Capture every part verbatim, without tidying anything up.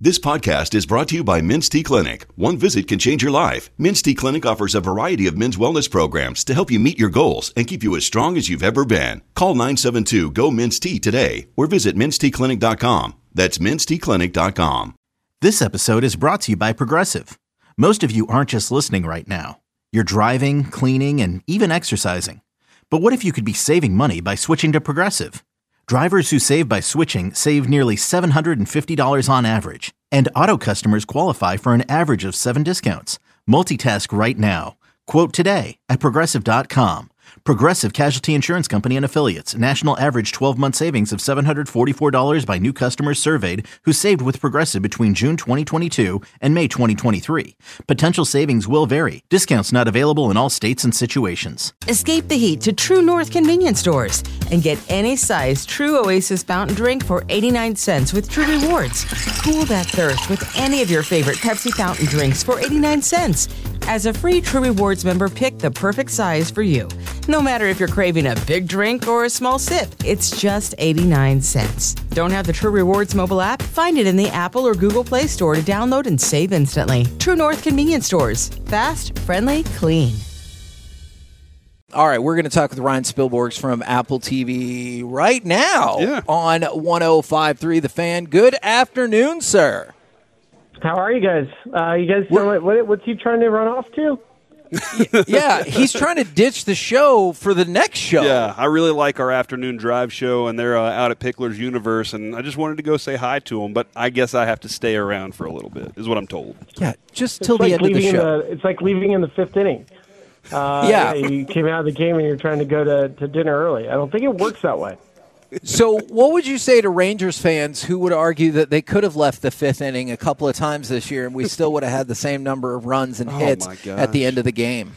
This podcast is brought to you by Men's T Clinic. One visit can change your life. Men's T Clinic offers a variety of men's wellness programs to help you meet your goals and keep you as strong as you've ever been. Call nine seven two, G O, Men's T today or visit mens t clinic dot com. That's mens t clinic dot com. This episode is brought to you by Progressive. Most of you aren't just listening right now. You're driving, cleaning, and even exercising. But what if you could be saving money by switching to Progressive? Drivers who save by switching save nearly seven hundred fifty dollars on average, and auto customers qualify for an average of seven discounts. Multitask right now. Quote today at progressive dot com. Progressive Casualty Insurance Company and Affiliates. National average twelve-month savings of seven hundred forty-four dollars by new customers surveyed who saved with Progressive between June twenty twenty-two and May twenty twenty-three. Potential savings will vary. Discounts not available in all states and situations. Escape the heat to True North convenience stores and get any size True Oasis fountain drink for eighty-nine cents with True Rewards. Cool that thirst with any of your favorite Pepsi fountain drinks for eighty-nine cents. As a free True Rewards member, pick the perfect size for you. No matter if you're craving a big drink or a small sip, it's just eighty-nine cents. Don't have the True Rewards mobile app? Find it in the Apple or Google Play Store to download and save instantly. True North convenience stores. Fast, friendly, clean. All right, we're going to talk with Ryan Spilborghs from Apple T V right now yeah. on one oh five point three The Fan. Good afternoon, sir. How are you guys? Uh, you guys, what, what, what's he trying to run off to? Yeah, he's trying to ditch the show for the next show. Yeah, I really like our afternoon drive show, and they're uh, out at Pickler's Universe, and I just wanted to go say hi to them, but I guess I have to stay around for a little bit, is what I'm told. Yeah, just it's till like the end of the show. The, it's like leaving in the fifth inning. Uh, yeah. yeah. You came out of the game and you're trying to go to, to dinner early. I don't think it works that way. So what would you say to Rangers fans who would argue that they could have left the fifth inning a couple of times this year and we still would have had the same number of runs and hits oh at the end of the game?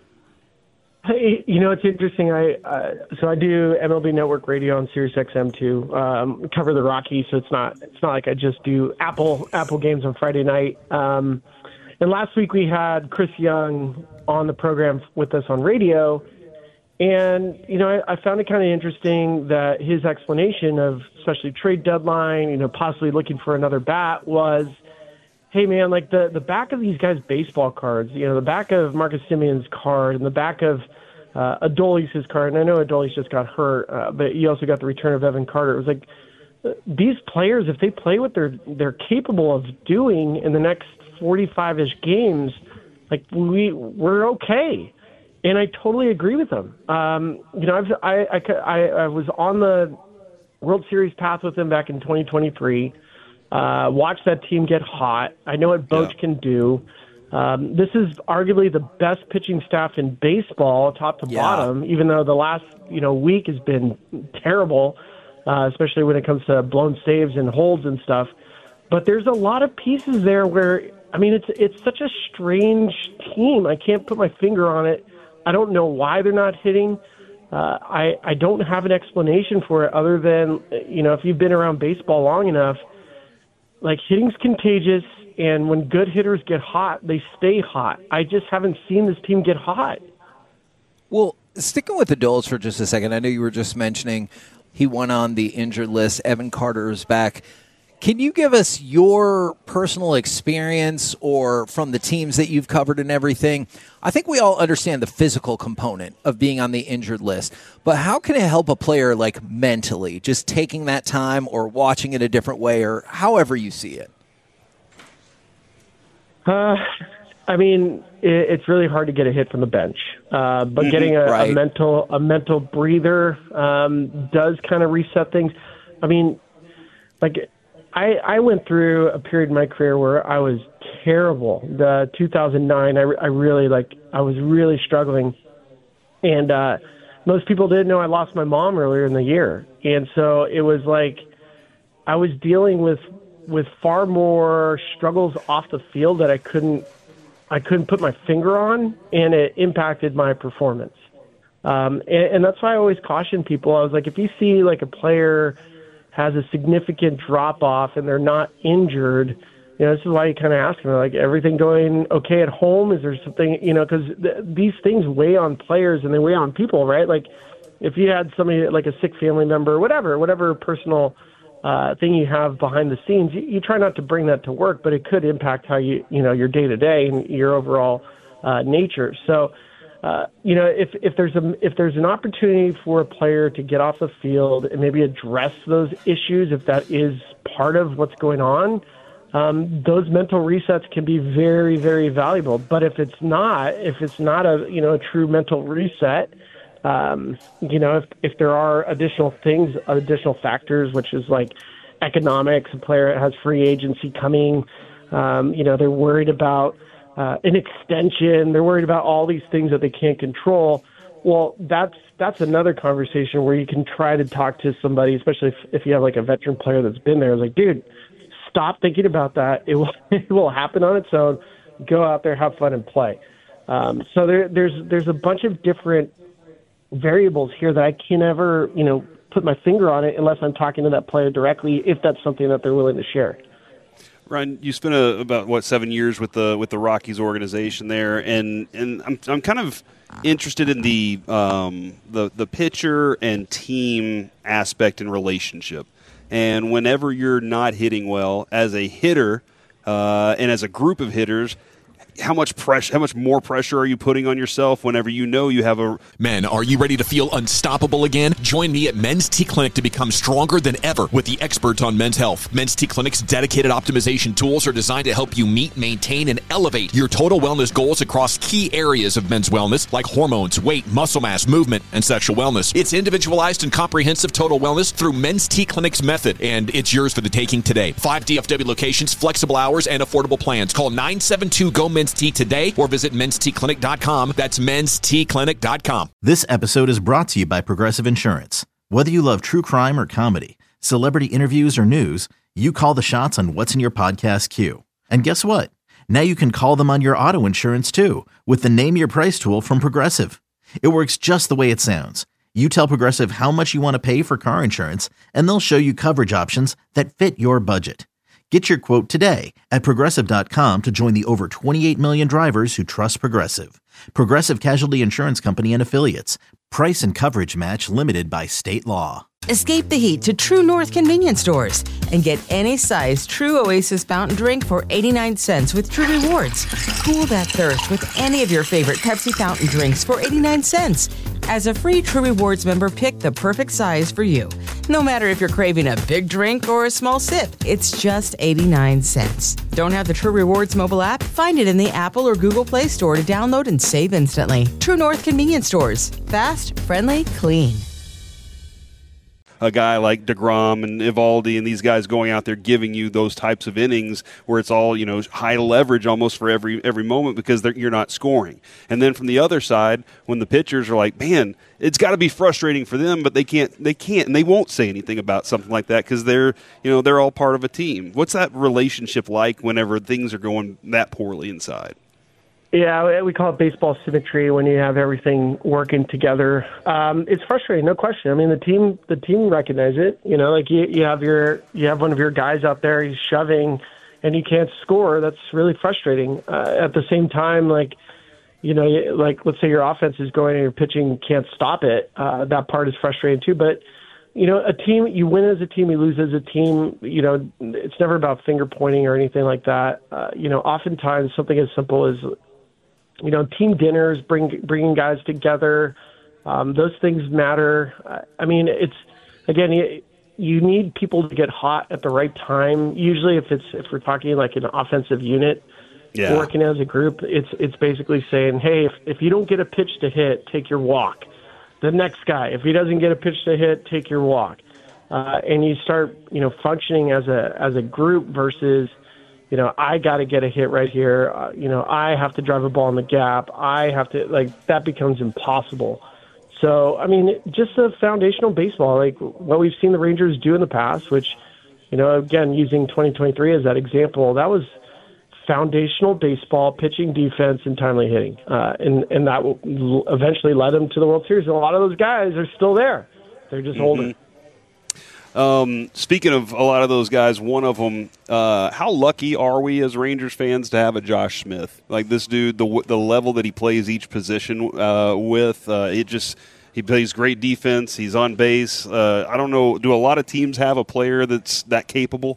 Hey, you know, it's interesting. I uh, so I do M L B Network Radio on Sirius X M too. Um, cover the Rockies, so it's not it's not like I just do Apple Apple games on Friday night. Um, and last week we had Chris Young on the program with us on radio. And, you know, I, I found it kind of interesting that his explanation of especially trade deadline, you know, possibly looking for another bat was, hey, man, like the, the back of these guys' baseball cards, you know, the back of Marcus Simeon's card and the back of uh, Adolis' card, and I know Adolis just got hurt, uh, but you also got the return of Evan Carter. It was like uh, these players, if they play what they're, they're capable of doing in the next forty-five-ish games, like we, we're okay. And I totally agree with them. Um, you know, I've, I, I, I, I was on the World Series path with them back in twenty twenty-three. Uh, watched that team get hot. I know what Boch yeah. can do. Um, this is arguably the best pitching staff in baseball, top to yeah. bottom, even though the last you know week has been terrible, uh, especially when it comes to blown saves and holds and stuff. But there's a lot of pieces there where, I mean, it's it's such a strange team. I can't put my finger on it. I don't know why they're not hitting. Uh, I, I don't have an explanation for it other than, you know, if you've been around baseball long enough, like hitting's contagious, and when good hitters get hot, they stay hot. I just haven't seen this team get hot. Well, sticking with the Adolis for just a second, I know you were just mentioning he went on the injured list. Evan Carter is back. Can you give us your personal experience or from the teams that you've covered and everything? I think we all understand the physical component of being on the injured list, but how can it help a player like mentally, just taking that time or watching it a different way or however you see it? Uh, I mean, it, it's really hard to get a hit from the bench, uh, but mm-hmm, getting a, right. a mental a mental breather um, does kind of reset things. I mean, like. I, I went through a period in my career where I was terrible. The two thousand nine, I, I really like, I was really struggling. And uh, most people didn't know I lost my mom earlier in the year. And so it was like I was dealing with with far more struggles off the field that I couldn't I couldn't put my finger on, and it impacted my performance. Um, and, and that's why I always caution people. I was like, if you see like a player has a significant drop off and they're not injured, you know, this is why you kind of ask them, like, everything going okay at home? Is there something, you know, because th- these things weigh on players and they weigh on people, right? Like if you had somebody like a sick family member, whatever, whatever personal uh, thing you have behind the scenes, you, you try not to bring that to work, but it could impact how you, you know, your day-to-day and your overall uh, nature. So, uh, you know, if, if there's a, if there's an opportunity for a player to get off the field and maybe address those issues, if that is part of what's going on, um, those mental resets can be very, very valuable. But if it's not, if it's not a, you know, a true mental reset, Um, you know, if, if there are additional things, additional factors, which is like economics, a player has free agency coming, um, you know, they're worried about uh, an extension, they're worried about all these things that they can't control. Well, that's that's another conversation where you can try to talk to somebody, especially if, if you have like a veteran player that's been there. Like, dude, stop thinking about that. It will it will happen on its own. Go out there, have fun, and play. Um, so there, there's there's a bunch of different variables here that I can never, you know, put my finger on it unless I'm talking to that player directly, if that's something that they're willing to share. Ryan, you spent a, about what seven years with the with the Rockies organization there, and and I'm I'm kind of interested in the um, the the pitcher and team aspect and relationship. And whenever you're not hitting well as a hitter uh, and as a group of hitters, how much pressure, how much more pressure are you putting on yourself whenever you know you have a... Men, are you ready to feel unstoppable again? Join me at Men's T Clinic to become stronger than ever with the experts on men's health. Men's T Clinic's dedicated optimization tools are designed to help you meet, maintain, and elevate your total wellness goals across key areas of men's wellness, like hormones, weight, muscle mass, movement, and sexual wellness. It's individualized and comprehensive total wellness through Men's T Clinic's method, and it's yours for the taking today. Five D F W locations, flexible hours, and affordable plans. Call nine seven two, G O, Men's T today or visit mens t clinic dot com. That's mens t clinic dot com. This episode is brought to you by Progressive Insurance. Whether you love true crime or comedy, celebrity interviews or news, you call the shots on what's in your podcast queue. And guess what? Now you can call them on your auto insurance too with the Name Your Price tool from Progressive. It works just the way it sounds. You tell Progressive how much you want to pay for car insurance, and they'll show you coverage options that fit your budget. Get your quote today at Progressive dot com to join the over twenty-eight million drivers who trust Progressive. Progressive Casualty Insurance Company and Affiliates. Price and coverage match limited by state law. Escape the heat to True North convenience stores and get any size True Oasis fountain drink for eighty-nine cents with True Rewards. Cool that thirst with any of your favorite Pepsi fountain drinks for eighty-nine cents. As a free True Rewards member, pick the perfect size for you. No matter if you're craving a big drink or a small sip, it's just eighty-nine cents. Don't have the True Rewards mobile app? Find it in the Apple or Google Play Store to download and save instantly. True North convenience stores. Fast, friendly, clean. A guy like DeGrom and Eovaldi and these guys going out there giving you those types of innings where it's all, you know, high leverage almost for every every moment because you're not scoring. And then from the other side, when the pitchers are like, man, it's got to be frustrating for them, but they can't, they can't, and they won't say anything about something like that because they're, you know, they're all part of a team. What's that relationship like whenever things are going that poorly inside? Yeah, we call it baseball symmetry when you have everything working together. Um, it's frustrating, no question. I mean, the team, the team recognize it. You know, like you, you have your, you have one of your guys out there, he's shoving, and he can't score. That's really frustrating. Uh, at the same time, like, you know, like let's say your offense is going and your pitching can't stop it. Uh, that part is frustrating too. But you know, a team, you win as a team, you lose as a team. You know, it's never about finger pointing or anything like that. Uh, you know, oftentimes something as simple as, you know, team dinners, bring bringing guys together. Um, those things matter. I mean, it's again, you, you need people to get hot at the right time. Usually, if it's if we're talking like an offensive unit yeah. working as a group, it's it's basically saying, hey, if if you don't get a pitch to hit, take your walk. The next guy, if he doesn't get a pitch to hit, take your walk. Uh, and you start, you know, functioning as a as a group versus, you know, I got to get a hit right here. Uh, you know, I have to drive a ball in the gap. I have to, like, that becomes impossible. So, I mean, just a foundational baseball, like what we've seen the Rangers do in the past, which, you know, again, using twenty twenty-three as that example, that was foundational baseball, pitching, defense, and timely hitting. Uh, and, and that will eventually led them to the World Series. And a lot of those guys are still there. They're just mm-hmm. older. Um, speaking of a lot of those guys, one of them, uh, how lucky are we as Rangers fans to have a Josh Smith? Like this dude, the the level that he plays each position uh, with, uh, it just – He plays great defense. He's on base. Uh, I don't know. Do a lot of teams have a player that's that capable?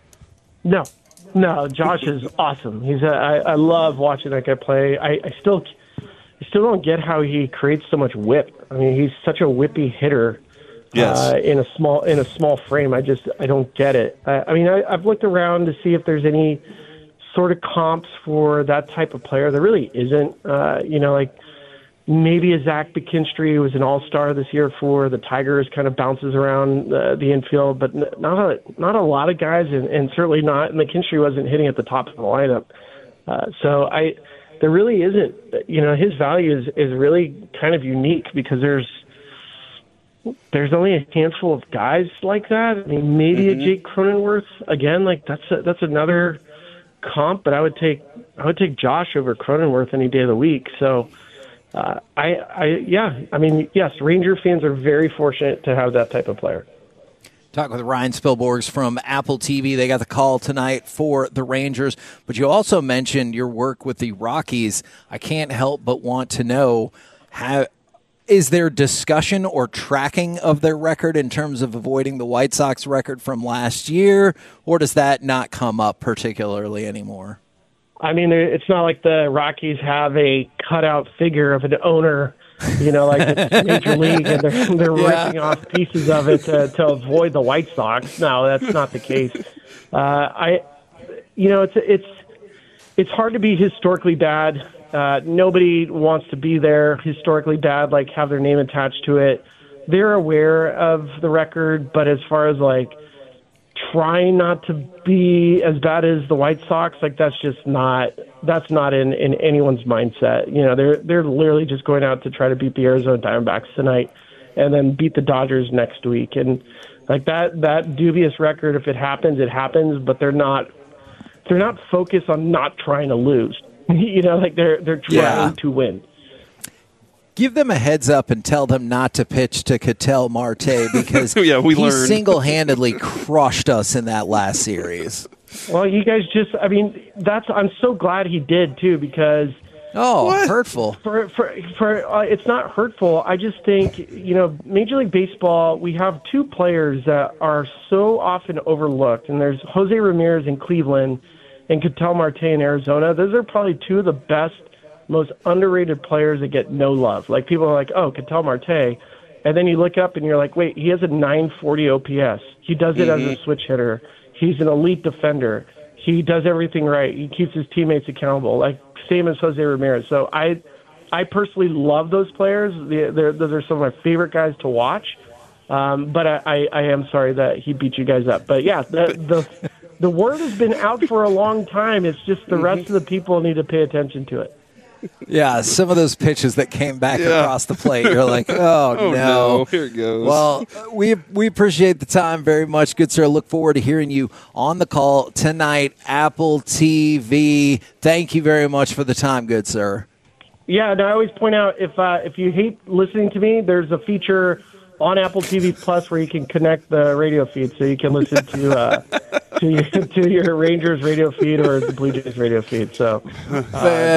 No, no. Josh is awesome. He's a, I, I love watching that guy play. I, I still, I still don't get how he creates so much whip. I mean, he's such a whippy hitter. Yes. Uh, in a small in a small frame, I just I don't get it. I, I mean, I, I've looked around to see if there's any sort of comps for that type of player. There really isn't. Uh, you know, like maybe a Zach McKinstry, who was an all-star this year for the Tigers, kind of bounces around uh, the infield, but not a not a lot of guys, and, and certainly not McKinstry wasn't hitting at the top of the lineup. Uh, so I there really isn't. You know, his value is is really kind of unique because there's. There's only a handful of guys like that. I mean, maybe mm-hmm. a Jake Cronenworth again. Like that's a, that's another comp, but I would take I would take Josh over Cronenworth any day of the week. So, uh, I I yeah, I mean, yes, Ranger fans are very fortunate to have that type of player. Talk with Ryan Spilborghs from Apple T V. They got the call tonight for the Rangers, but you also mentioned your work with the Rockies. I can't help but want to know how. Is there discussion or tracking of their record in terms of avoiding the White Sox record from last year, or does that not come up particularly anymore? I mean, it's not like the Rockies have a cutout figure of an owner, you know, like it's Major League, and they're, they're yeah. ripping off pieces of it to, to avoid the White Sox. No, that's not the case. Uh, I, you know, it's it's it's hard to be historically bad. Uh, nobody wants to be there historically bad, like have their name attached to it. They're aware of the record, but as far as like trying not to be as bad as the White Sox, like that's just not that's not in, in anyone's mindset. You know, they're they're literally just going out to try to beat the Arizona Diamondbacks tonight, and then beat the Dodgers next week. And like that that dubious record, if it happens, it happens. But they're not they're not focused on not trying to lose. You know, like they're they're trying yeah. to win. Give them a heads up and tell them not to pitch to Ketel Marte because yeah, we he learned. single-handedly crushed us in that last series. Well, you guys just, I mean, that's, I'm so glad he did too because. Oh, what? hurtful. For, for, for, uh, it's not hurtful. I just think, you know, Major League Baseball, we have two players that are so often overlooked, and there's Jose Ramirez in Cleveland and Ketel Marte in Arizona. Those are probably two of the best, most underrated players that get no love. Like, people are like, oh, Ketel Marte. And then you look up and you're like, wait, he has a nine forty O P S. He does it mm-hmm. as a switch hitter. He's an elite defender. He does everything right. He keeps his teammates accountable, like same as Jose Ramirez. So I I personally love those players. They're, those are some of my favorite guys to watch. Um, but I, I, I am sorry that he beat you guys up. But, yeah, the the – The word has been out for a long time. It's just the rest of the people need to pay attention to it. Yeah, some of those pitches that came back yeah. across the plate, you're like, oh, oh no. no. Here it goes. Well, we we appreciate the time very much, good sir. Look forward to hearing you on the call tonight, Apple T V. Thank you very much for the time, good sir. Yeah, and I always point out, if uh, if you hate listening to me, there's a feature on Apple T V Plus where you can connect the radio feed so you can listen to uh, to, your, to your Rangers radio feed or the Blue Jays radio feed. So, uh,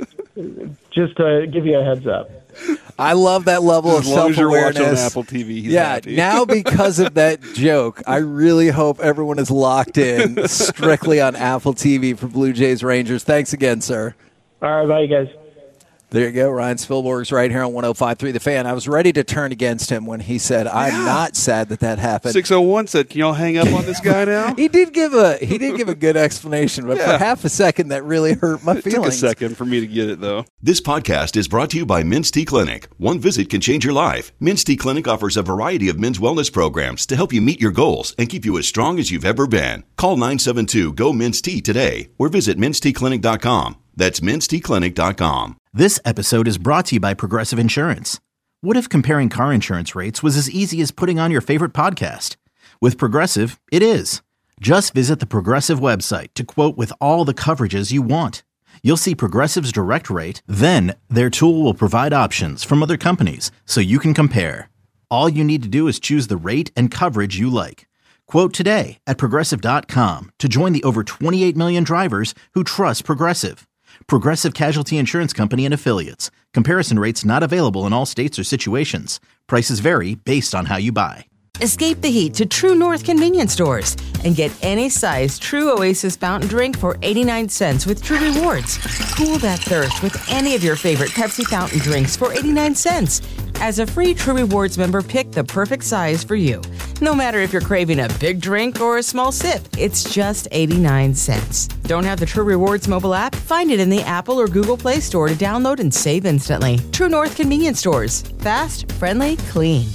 just to give you a heads up. I love that level as of long self-awareness. As you're watching on Apple T V, he's yeah, happy. Now because of that joke, I really hope everyone is locked in strictly on Apple T V for Blue Jays Rangers. Thanks again, sir. All right, bye, you guys. There you go. Ryan Spilborghs right here on one oh five point three The Fan. I was ready to turn against him when he said, I'm yeah. not sad that that happened. six oh one said, can y'all hang up on this guy now? he did give a he did give a good explanation, but yeah. for half a second that really hurt my it feelings. It took a second for me to get it, though. This podcast is brought to you by Men's T Clinic. One visit can change your life. Men's T Clinic offers a variety of men's wellness programs to help you meet your goals and keep you as strong as you've ever been. Call nine seven two, G O, M E N S T today or visit mens t clinic dot com. That's mens t clinic dot com. This episode is brought to you by Progressive Insurance. What if comparing car insurance rates was as easy as putting on your favorite podcast? With Progressive, it is. Just visit the Progressive website to quote with all the coverages you want. You'll see Progressive's direct rate, then their tool will provide options from other companies so you can compare. All you need to do is choose the rate and coverage you like. Quote today at Progressive dot com to join the over twenty-eight million drivers who trust Progressive. Progressive Casualty Insurance Company and Affiliates. Comparison rates not available in all states or situations. Prices vary based on how you buy. Escape the heat to True North convenience stores and get any size True Oasis fountain drink for eighty-nine cents with True Rewards. Cool that thirst with any of your favorite Pepsi fountain drinks for eighty-nine cents. As a free True Rewards member, pick the perfect size for you. No matter if you're craving a big drink or a small sip, it's just eighty-nine cents. Don't have the True Rewards mobile app? Find it in the Apple or Google Play Store to download and save instantly. True North convenience stores. Fast, friendly, clean.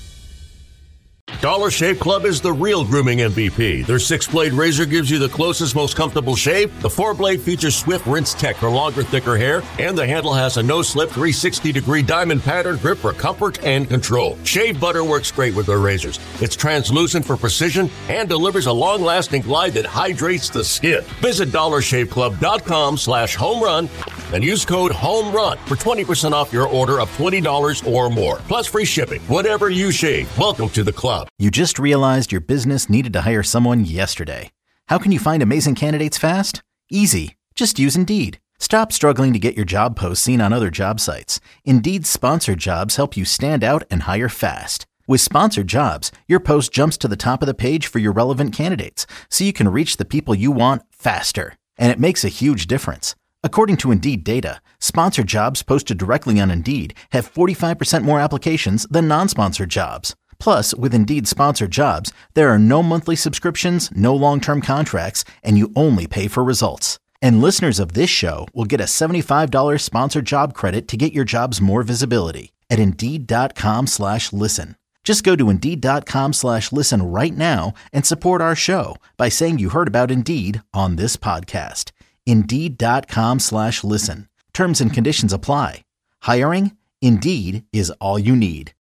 Dollar Shave Club is the real grooming M V P. Their six-blade razor gives you the closest, most comfortable shave. The four-blade features swift rinse tech for longer, thicker hair, and the handle has a no-slip three hundred sixty degree diamond pattern grip for comfort and control. Shave butter works great with their razors. It's translucent for precision and delivers a long-lasting glide that hydrates the skin. Visit dollar shave club dot com slash home run and use code HOMERUN for twenty percent off your order of twenty dollars or more, plus free shipping. Whatever you shave, welcome to the club. You just realized your business needed to hire someone yesterday. How can you find amazing candidates fast? Easy. Just use Indeed. Stop struggling to get your job posts seen on other job sites. Indeed's sponsored jobs help you stand out and hire fast. With sponsored jobs, your post jumps to the top of the page for your relevant candidates, so you can reach the people you want faster. And it makes a huge difference. According to Indeed data, sponsored jobs posted directly on Indeed have forty-five percent more applications than non-sponsored jobs. Plus, with Indeed sponsored jobs, there are no monthly subscriptions, no long-term contracts, and you only pay for results. And listeners of this show will get a seventy-five dollars sponsored job credit to get your jobs more visibility at Indeed.com slash listen. Just go to Indeed.com slash listen right now and support our show by saying you heard about Indeed on this podcast. Indeed.com slash listen. Terms and conditions apply. Hiring? Indeed is all you need.